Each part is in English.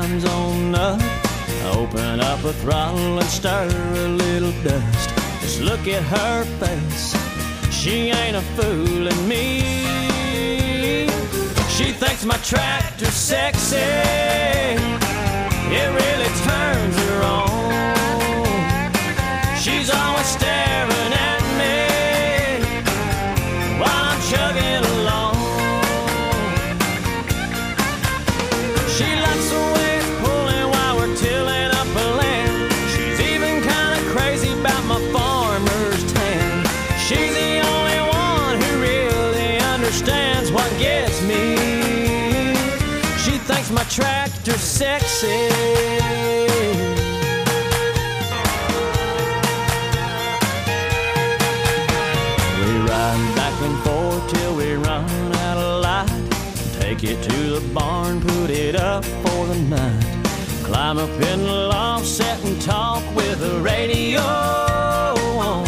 time's on up. Open up a throttle and stir a little dust. Just look at her face, she ain't a fooling me. She thinks my tractor's sexy, it really turns her on. She's always staring at me while I'm chugging along. She likes the way it's pulling while we're tilling up a land. She's even kind of crazy about my farmer's tan. She's the only one who really understands what gets me. She thinks my tractor's sexy. We ride back and forth till we run out of light. Take it to the barn, put it up for the night. Climb up in the loft, sit and talk with the radio on.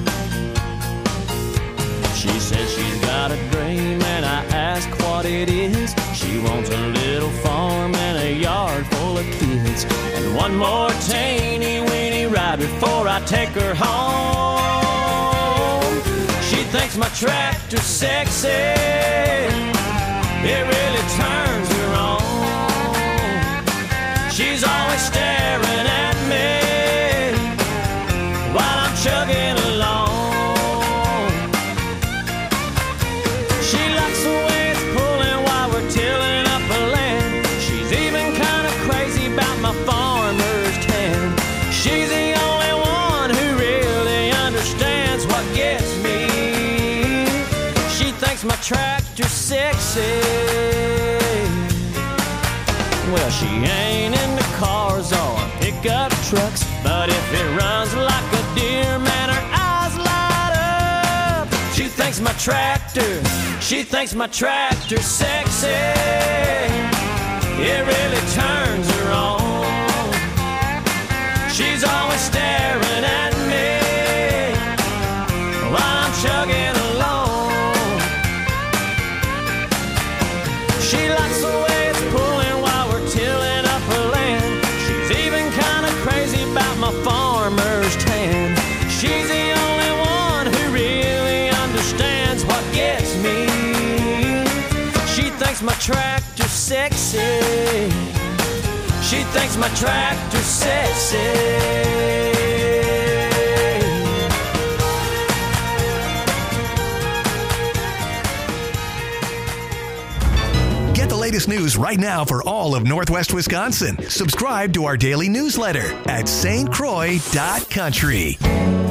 She says she's got a dream and I ask what it is. She wants a little farm and a yard full of kids, and one more teeny weeny ride before I take her home. She thinks my tractor's sexy, it really turns her on. She's always staring at me while I'm chugging along. She likes the way it's pulling while we're tilling up a land. She's even kind of crazy about my farmer's tan. She's the only one who really understands what gets me. She thinks my tractor's sexy. Well, she ain't into cars or pickup trucks, but if it runs like a deer, man, her eyes light up. She thinks my tractor's sexy, it really turns her on. She's always staring at me while I'm chugging along. She likes the way it's pulling while we're tilling up her land. She's even kind of crazy about my farmer's tan. She's the only one who really understands what gets me. She thinks my tractor's sexy. She thinks my tractor's sexy. Get the latest news right now for all of Northwest Wisconsin. Subscribe to our daily newsletter at stcroix.country.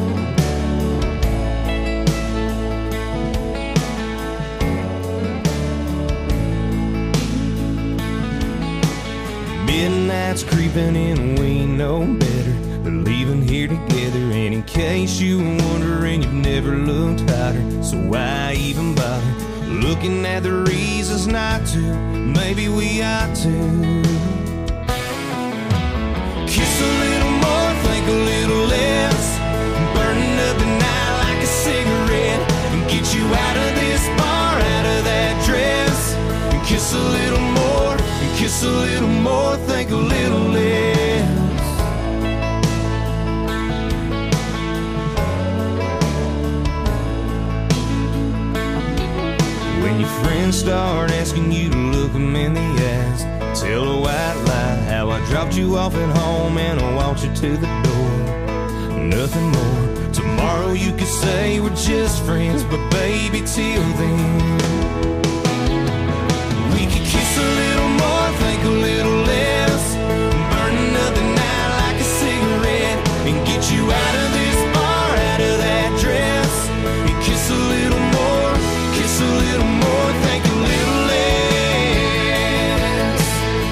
Midnight's creeping in, we know better. We're leaving here together, and in case you were wondering, you've never looked hotter. So why even bother looking at the reasons not to? Maybe we ought to kiss a little more, think a little less, burning up the night like a cigarette, and get you out of this bar, out of that dress, and kiss a little more, and kiss a little more, think a little less. When your friends start asking you to look them in the eyes, tell a white lie how I dropped you off at home and I walked you to the door. Nothing more. Tomorrow you could say we're just friends, but baby, till then we could kiss a little more, think a little less, burning up the night like a cigarette, and get you out of this bar, out of that dress, and kiss a little more, kiss a little more, think a little less.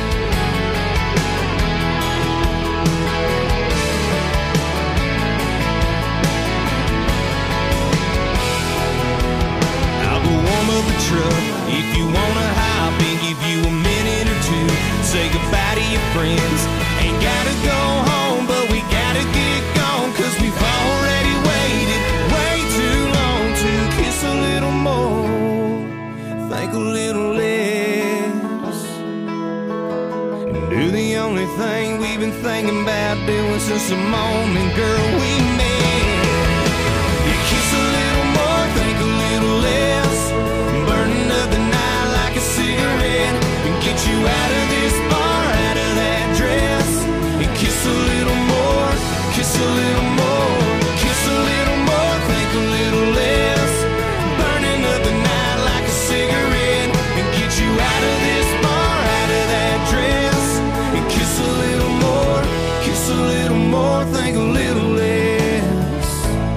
I'll go warm up the truck if you wanna hop and give you a minute or two. Say goodbye to your friends. Ain't gotta go home, but we gotta get gone, 'cause we've already waited way too long to kiss a little more, think a little less, and do the the only thing we've been thinking about doing since the moment, girl, we met. You kiss a little more, think a little less, burning up the night like a cigarette, and get you out of this bar, out of that dress. And kiss a little more, kiss a little more, kiss a little more, think a little less, burning up the night like a cigarette, and get you out of this bar, out of that dress. And kiss a little more, kiss a little more, think a little less.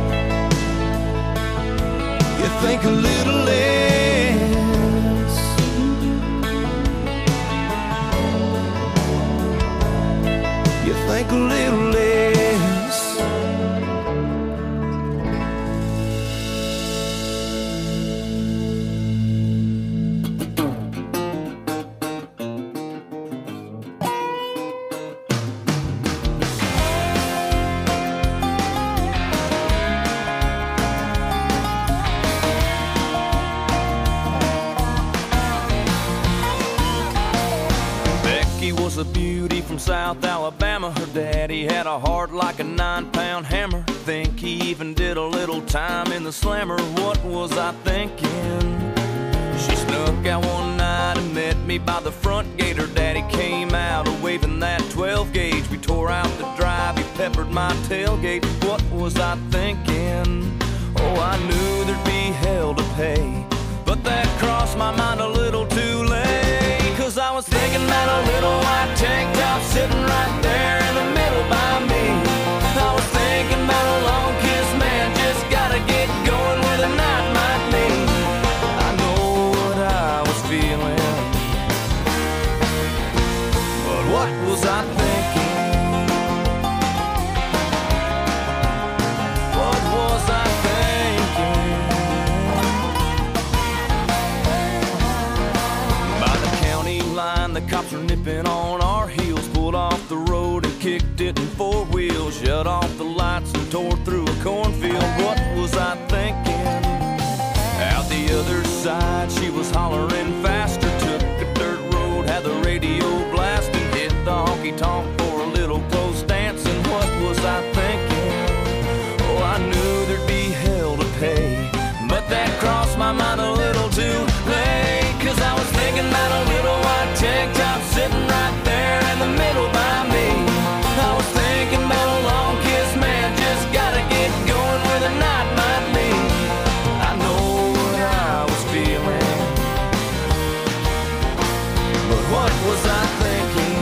You think a little less. You think a little less. A beauty from South Alabama. Her daddy had a heart like a 9-pound hammer. Think he even did a little time in the slammer. What was I thinking? She snuck out one night and met me by the front gate. Her daddy came out waving that 12 gauge. We tore out the drive, he peppered my tailgate. What was I thinking? Oh, I knew there'd be hell to pay, but that crossed my mind a little too late. 'Cause I was thinking about a little white tank top sitting right there in the middle by me. I was thinking about a long kiss, man, just gotta get going where the night might lead. I know what I was feeling, but what was I thinking? What was I thinking? By the county line, the cops were nipping on our heels, pulled off the road and kicked it in 4 wheels, shut off the lights and tore through a cornfield. What was I thinking? Out the other side, she was hollering faster, took a dirt road, had the radio blasting, hit the honky-tonk for a little close dancing. What was I thinking? Oh, I knew there'd be hell to pay, but that crossed my mind a little too late. 'Cause I was thinking about a little white tank top sitting right there in the middle by me. I was thinking about a long kiss, man, just gotta get going where the night might lead. I know what I was feeling, but what was I thinking?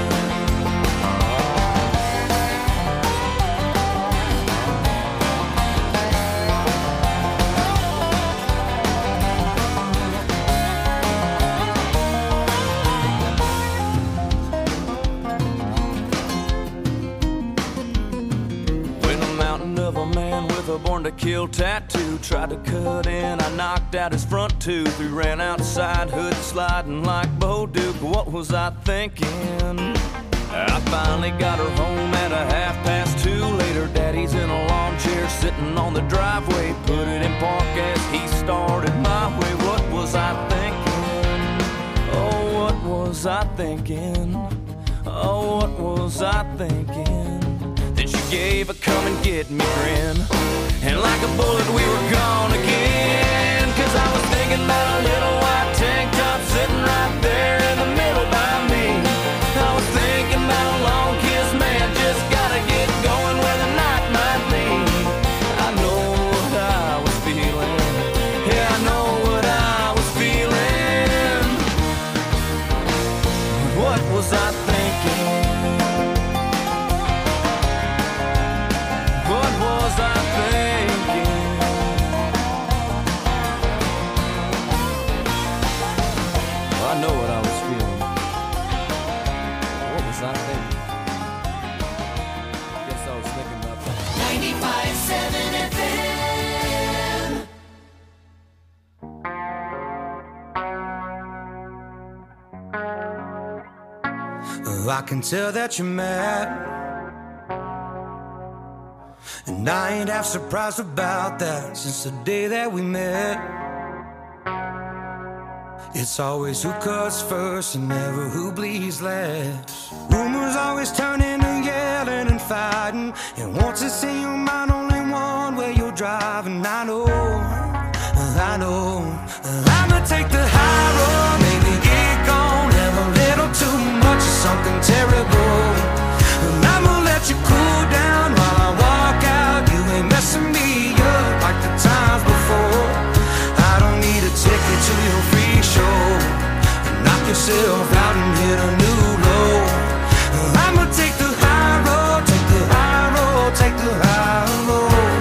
A born-to-kill tattoo tried to cut in, I knocked out his front tooth. We ran outside, hood sliding like Bo Duke. What was I thinking? I finally got her home at a 2:30. Later, daddy's in a lawn chair sitting on the driveway, put it in park as he started my way. What was I thinking? Oh, what was I thinking? Oh, what was I thinking? Then she gave a come and get me grin, and like a bullet we were gone again. 'Cause I was thinking about a little white tank top sitting right there in the middle by me. I was thinking about a long kiss, man, just gotta get going where the night might lead. I know what I was feeling, yeah, I know what I was feeling. What was I thinking? What was I thinking? Well, I know what I was feeling. What was I thinking? Guess I was thinking about that. 95.7 FM. I can tell that you're mad, and I ain't half surprised about that. Since the day that we met, It's always who cuts first and never who bleeds last. Rumors always turn into yelling and fighting, and once it's in your mind, only one way you're driving. I know I'ma take the high road, maybe get gone, have a little too much of something terrible, and I'ma let you cool down while I walk out. You ain't messing me up like the times before. I don't need a ticket to your free show. Knock yourself out and hit a new low. I'ma take the high road, take the high road, take the high road.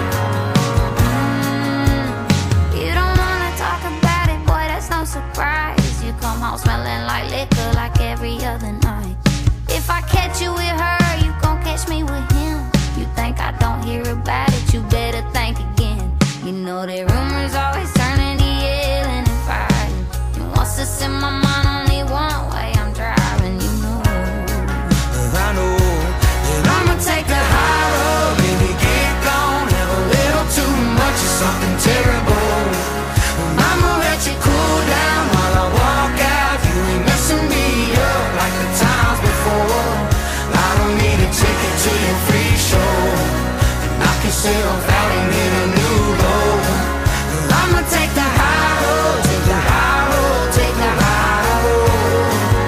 You don't wanna talk about it, boy, that's no surprise. You come home smelling like liquor like every other night. If I catch you with her, you gon' catch me with him. You think I don't hear about it, you better think again. You know that rumors always turn into yelling and fighting, and once it's in my mind, only one way I'm driving. You know I know that I'ma take the high road, baby, get gone, have a little too much of something terrible. I'ma let you cool down while I walk out. You ain't messing me up like the times before. I don't need a ticket to your free show. Knock yourself out and hit a new low. I'ma take the high road, take the high road, take the high road.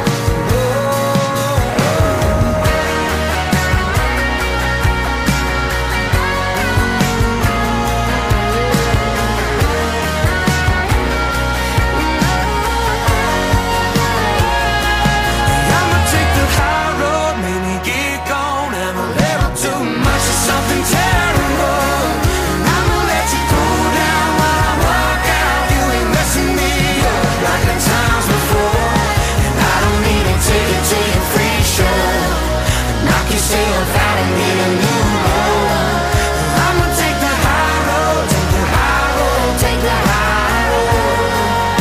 I'ma take the high road, maybe get gone, have a little too much of something terrible. I'ma let you cool down while I walk out. You ain't messing me up like the times before, and I don't need a ticket to your free show. Knock yourself out and hit a new low. I'ma take the high road, take the high road, take the high road.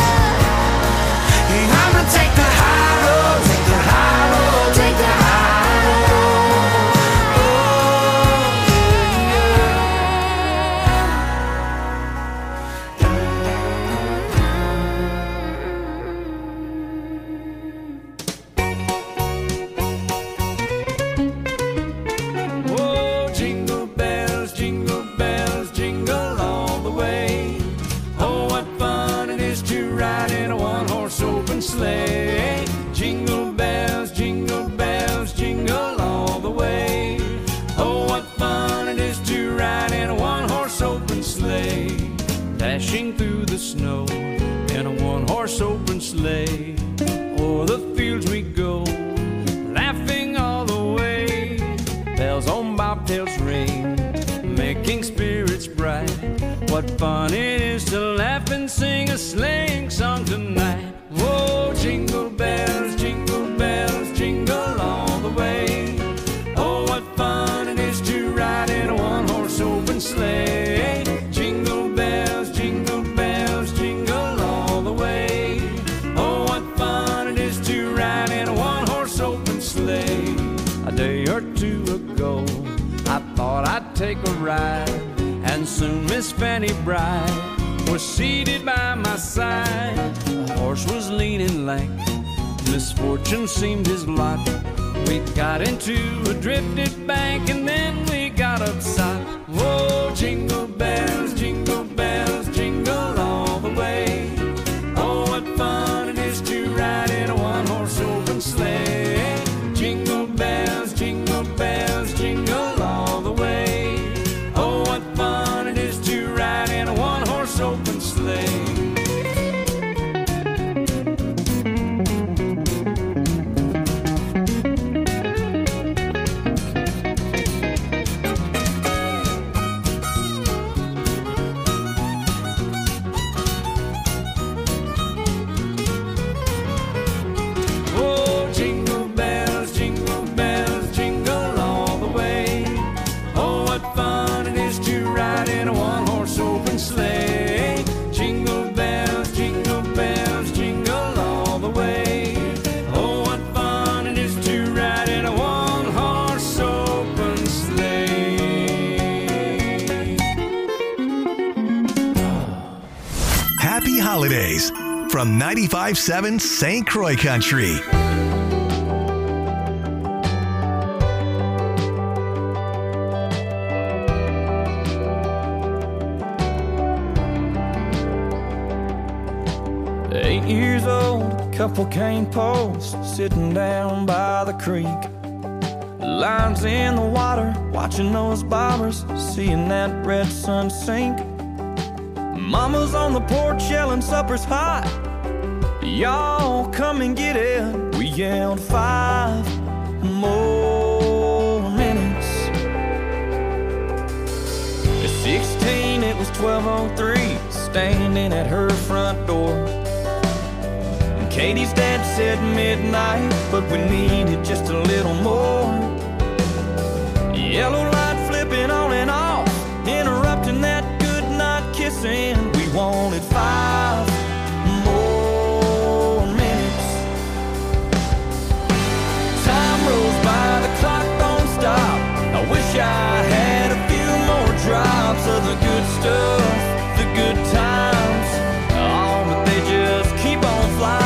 I'ma take the high road, take the high road, take the high Oh, jingle bells, jingle all the way. Oh, what fun it is to ride in a one-horse open sleigh. Jingle bells, jingle all the way. Oh, what fun it is to ride in a one-horse open sleigh. Dashing through the snow in a one-horse open sleigh. O'er the fields we go, laughing all the way. Bells on bobtails ring, making spirits bright. What fun it is to laugh and sing a sleighing song tonight. Whoa, jingle bells, jingle all the way. Oh, what fun it is to ride in a one-horse open sleigh. Jingle bells, jingle all the way. Oh, what fun it is to ride in a one-horse open sleigh. A day or two ago, I thought I'd take a ride, and soon Miss Fanny Bride was seated by my side. The horse was lean and lank, misfortune seemed his lot. We got into a drifted bank, and then we got upside. Whoa, jingle bells, jingle all the way. Oh, what fun it is to ride in a one-horse open sleigh. Jingle bells, jingle all the way. Oh, what fun it is to ride in a one-horse open sleigh. Oh, jingle bells, jingle all the way. Oh, what fun it is to ride in a one-horse open sleigh. Jingle bells, jingle all the way. Oh, what fun it is to ride in a one-horse open sleigh. Happy holidays from 95.7 St. Croix Country. Years old, a couple cane posts sitting down by the creek. Lines in the water, watching those bobbers, seeing that red sun sink. Mama's on the porch yelling supper's hot. Y'all come and get it. We yelled 5 more minutes. At 16 it was 12:03, standing at her front door. Katie's dad said midnight, but we needed just a little more. Yellow light flipping on and off, interrupting that good night kissing. We wanted 5 more minutes. Time rolls by, the clock don't stop. I wish I had a few more drops of the good stuff, the good times. Oh, but they just keep on flying.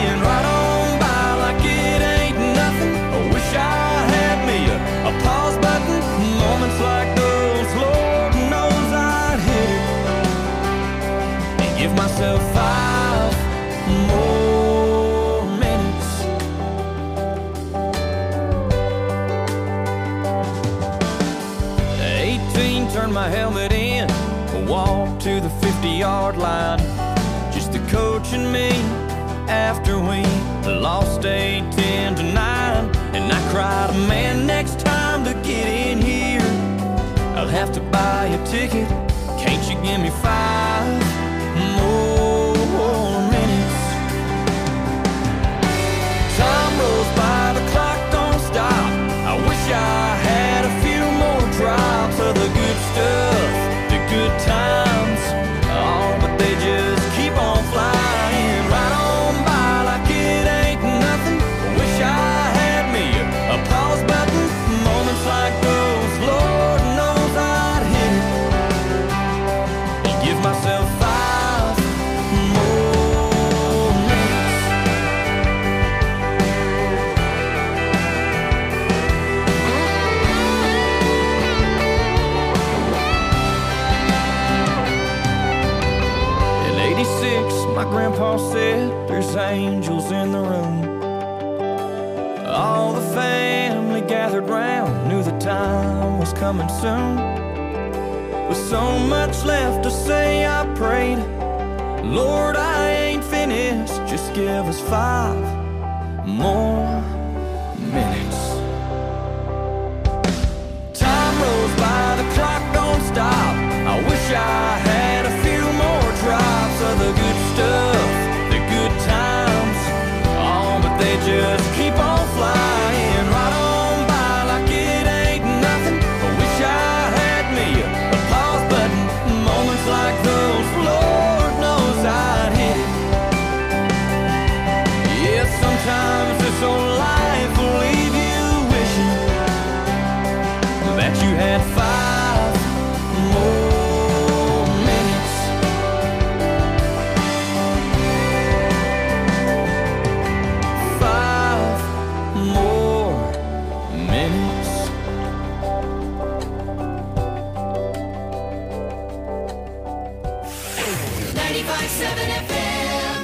Like those, Lord knows I'd hit it and give myself 5 more minutes. 18, turned my helmet in, walked to the 50-yard line. Just the coach and me after we lost 8-10-9. And I cried, man, next time to get in here I'll have to buy a ticket. Can't you give me 5 more minutes? Time rolls by, the clock don't stop. I wish I had a few more drops of the good stuff, the good times. Oh, but they just keep on flying right on by like it ain't nothing. Wish I had me a pause button. Moments like those, Lord knows I'd hit it and give myself 5 more minutes. In '86, my grandpa said there's angels in the room. All the family gathered round, knew the time was coming soon. With so much left to say, I prayed, Lord, I ain't finished, just give us 5 more minutes. Time rolls by, the clock don't stop. I wish I had a few more drops of the good stuff, the good times. Oh, but they just keep on flying right on by like it ain't nothing. I wish I had me a pause button. Moments like those, Lord knows I'd hit it. Yeah, sometimes this old life will leave you wishing that you had 5 more minutes. 5 more minutes. FM.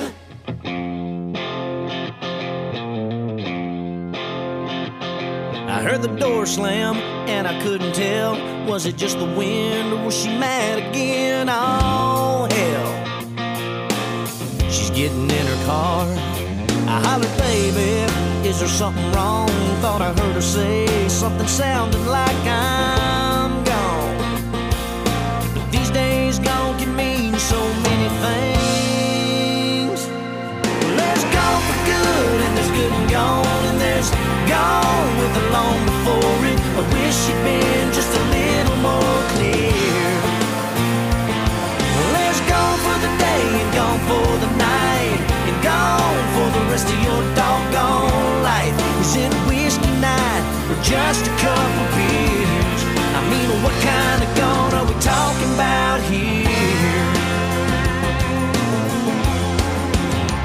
I heard the door slam and I couldn't tell. Was it just the wind or was she mad again? Oh, hell. She's getting in her car. I hollered, baby, is there something wrong? Thought I heard her say something sounding like I'm gone. But these days gone can mean so many things. Well, there's gone for good and there's good and gone, and there's gone with the long before it. I wish she'd been just a little more clear. Well, there's gone for the day and gone for the night, and gone for the rest of your doggone life. Is it a whiskey night or just a couple beers? I mean, what kind of gone are we talking about here?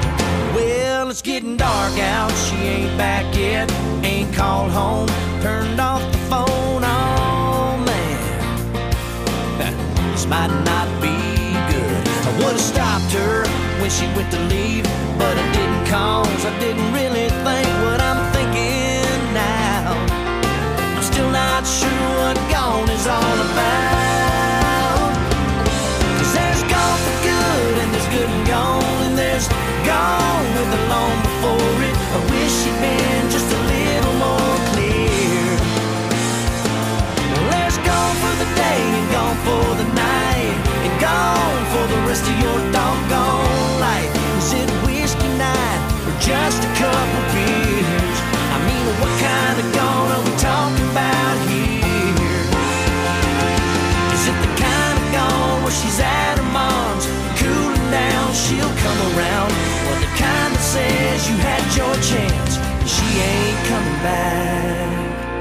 turned off the phone. Oh man, this might not be good. I would have stopped her when she went to leave, but I didn't, cause I didn't really think what I'm thinking now. I'm still not sure what gone is all about. Cause there's gone for good, and there's good and gone, and there's gone with the long before it. I wish she'd been just a little more clear. Well, there's gone for the day, and gone for the night, and gone for the rest of your doggone life. Is it whiskey night, or just a couple beers? I mean, what kind of gone are we talking about here? Is it the kind of gone where she's at her mom's, cooling down, she'll come around? Or the kind that says you had your chance, and she ain't coming back?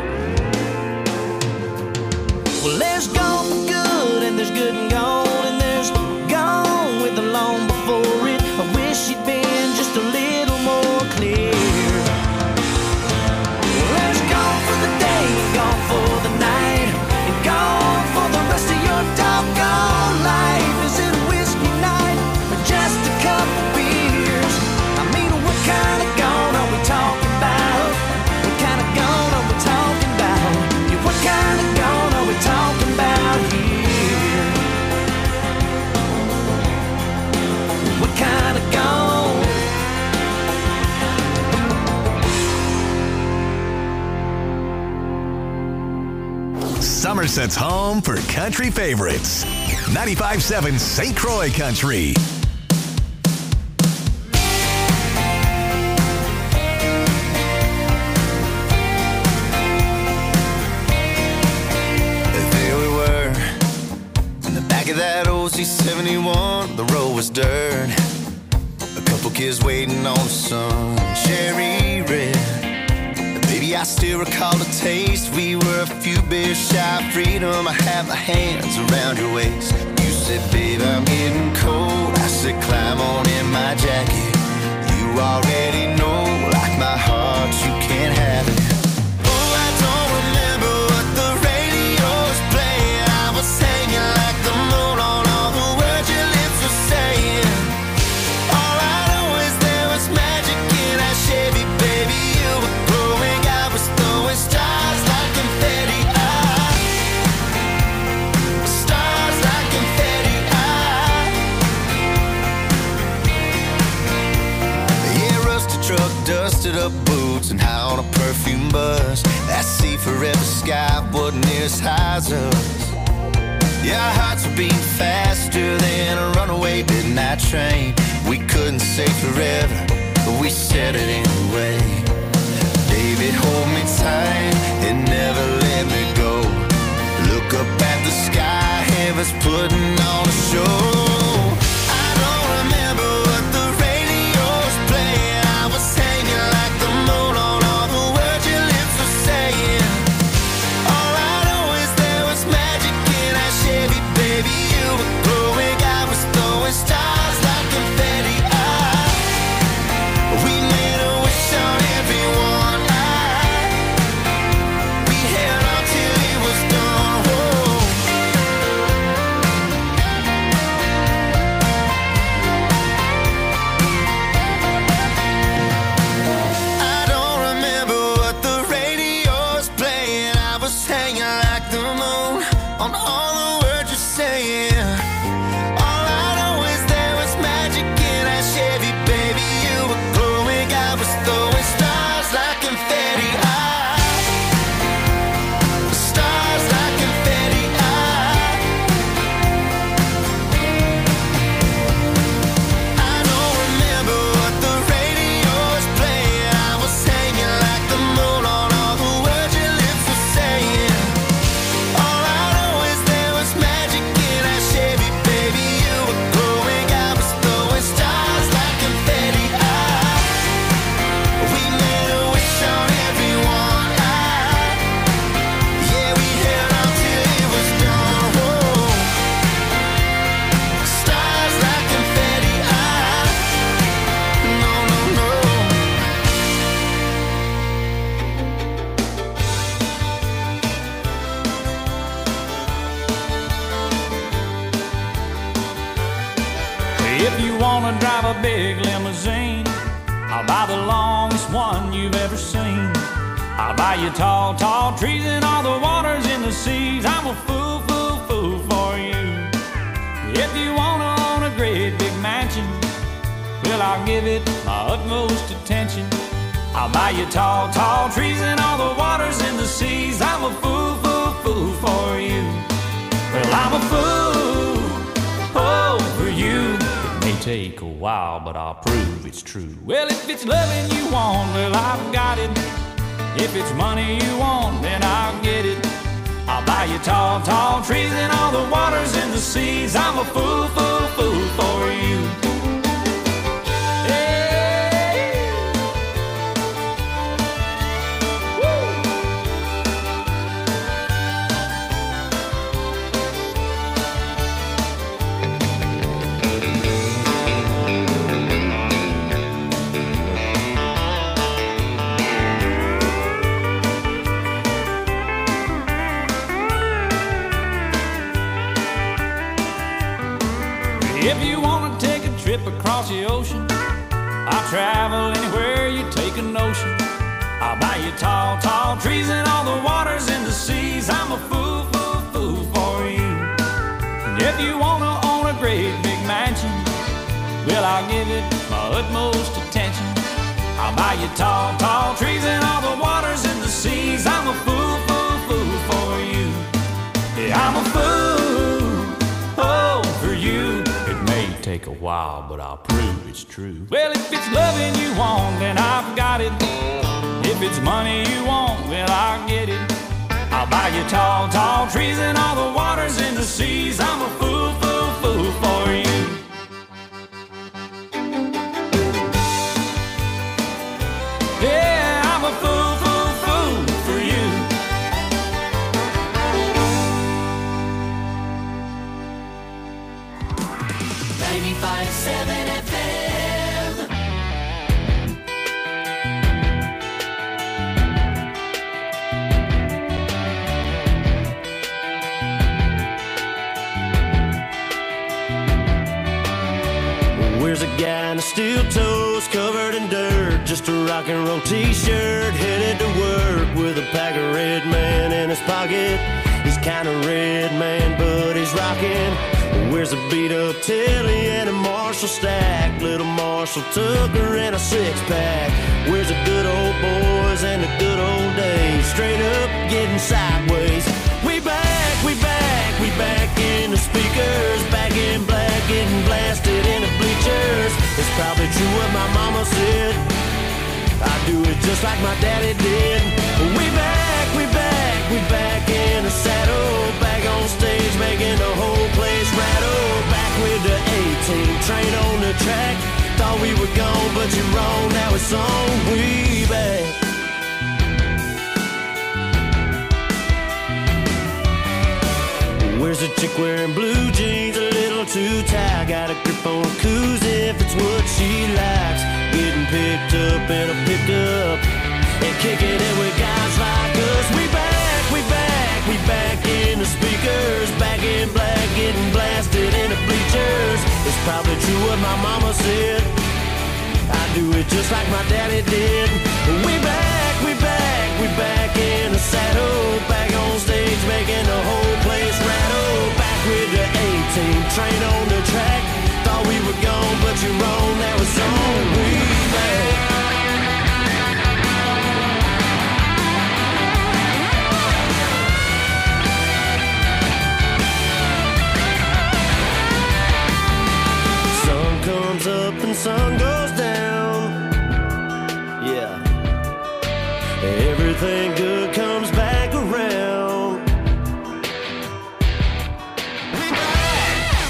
Well, there's gone for good, and there's good and gone, and there's gone with the long before it. I wish she'd been just a little more clear. Well, there's gone for the day, and gone for the night, and gone for the rest of your doggone life. Is it whiskey night, or just a couple beers? I mean, what kind of gone are we talking about? What kind of gone are we talking about? Yeah, what kind of gone are we talking about here? What kind of gone? Somerset's home for country favorites. 95.7 St. Croix Country. There we were, in the back of that old C71. The road was dirt, a couple kids waiting on the sun, cherry red. Baby, I still recall the taste. We were a few beers shy of freedom. I had my hands around your waist. You said, babe, I'm getting cold. I said, climb on in my jacket. You already know, like my heart, you can't have it. Oh, I don't remember what the radio was playing. I was hanging like the moon on all the words your lips were saying. All I know is there was magic in that Chevy, baby. You were glowing, I was throwing stars like confetti. Stars like confetti. Yeah, rusted truck, dusted up boots, and high on a perfume bus. That sea forever sky wasn't near as high as us. Yeah, our hearts were beating faster than a runaway midnight train. We couldn't say forever, but we said it anyway. Baby, hold me tight and never let me go. Look up at the sky, heaven's putting on a show. I don't remember what the radio was playing. I was hanging like the moon on all the words your lips were saying. All I know is there was magic in that Chevy, baby. You were glowing, I was throwing stars like confetti. We made a wish on everyone. We held on till it was done. Whoa. I don't remember what the radio was playing. I was hanging like the moon on all the words you're saying. All I know is there was magic in that Chevy, baby. You were glowing, I was throwing stars like confetti. Stars like confetti. I don't remember what the radio was playing. I was hanging like the moon on all the words your lips were saying. All I know is there was you wanna drive a big limousine, I'll buy the longest one you've ever seen. I'll buy you tall, tall trees and all the waters in the seas. I'm a fool, fool, fool for you. If you wanna own a great big mansion, well, I'll give it my utmost attention. I'll buy you tall, tall trees and all the waters in the seas. I'm a fool, fool, fool for you. Well, I'm a fool, oh, for you. It may take a while, but I'll prove it's true. Well, if it's loving you want, well, I've got it. If it's money you want, then I'll get it. I'll buy you tall, tall trees and all the waters in the seas. I'm a fool, fool, fool for you. If you want to take a trip across the ocean, I'll travel anywhere you take a notion. I'll buy you tall, tall trees and all the waters in the seas. I'm a fool, fool, fool for you. And if you want to own a great big mansion, well, I'll give it my utmost attention. I'll buy you tall, tall trees and all the waters in the seas. I'm a fool, fool, fool for you. Yeah, I'm a fool, oh, for you. Take a while, but I'll prove it's true. Well, if it's loving you want, then I've got it. If it's money you want, well, I'll get it. I'll buy you tall, tall trees and all the waters in the seas. I'm a fool, fool, fool for you. Yeah, I'm a fool, fool, fool for you. 95.7 FM. Where's a guy in a steel toes covered in dirt, just a rock and roll t-shirt, headed to work with a pack of Red Man in his pocket. He's kinda red, man, but he's rockin'. Where's a beat-up Tilly and a Marshall stack, little Marshall Tucker and a six-pack? Where's the good old boys and the good old days, straight up getting sideways? We back, we back, we back in the speakers, back in black, getting blasted in the bleachers. It's probably true what my mama said, I do it just like my daddy did. We back, we back, we back in the saddle, back on stage making the whole place rattle. Back with the 18 train on the track, thought we were gone but you're wrong, now it's on. We back. Where's a chick wearing blue jeans, a little too tight, got a grip on a koozie if it's what she likes, getting picked up in a pickup and kicking it with guys like us. We back, we back, we back in the speakers, back in black, getting blasted in the bleachers. It's probably true what my mama said, I do it just like my daddy did. We back, we back, we back in the saddle, back on stage making the whole place rattle. Back with the 18 train on the track, thought we were gone but you're wrong, now it's on. We back. Comes up and sun goes down. Yeah. Everything good comes back around. We back.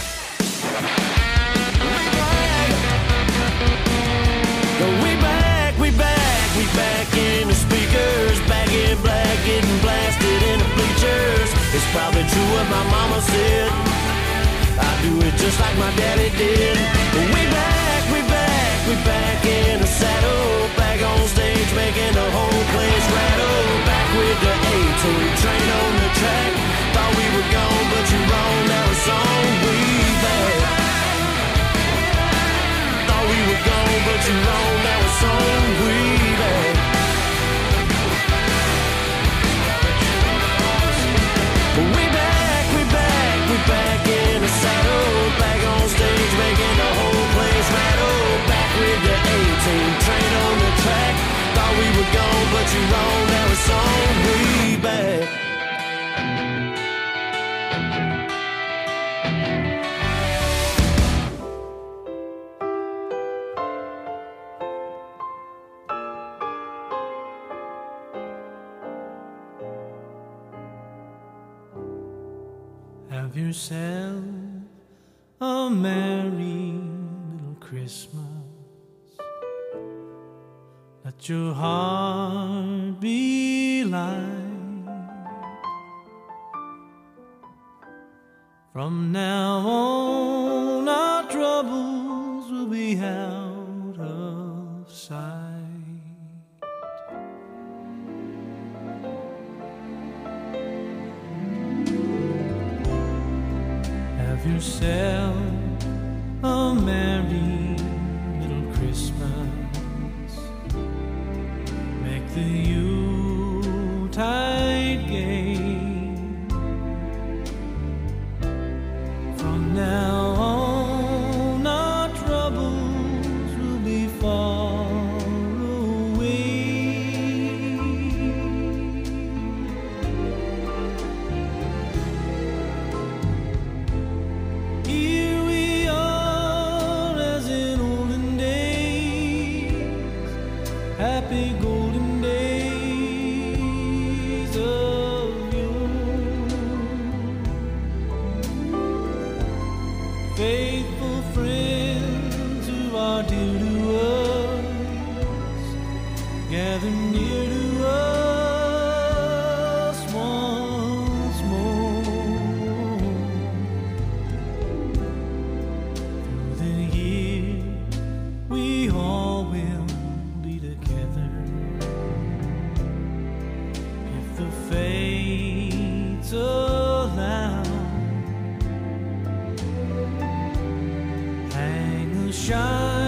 We back, we back, we back in the speakers, back in black, getting blasted in the bleachers. It's probably true what my mama said, I do it just like my daddy did. We back, we back, we back in the saddle, back on stage making the whole place rattle. Back with the 18 train on the track, thought we were gone but you're wrong, now it's on. We back. were gone, but you're wrong, now it's on way back. Have yourself a merry little Christmas. Let your heart be light. From now on, our troubles will be out of sight. Have yourself a merry little Christmas. Make the Yuletide gay. From now on, our troubles will be far away. Here we are as in olden days, happy golden days of yore. Faithful friends who are dear to us, gather near to us once more. Through the year, we all will be together. If the fates allow, hang a shine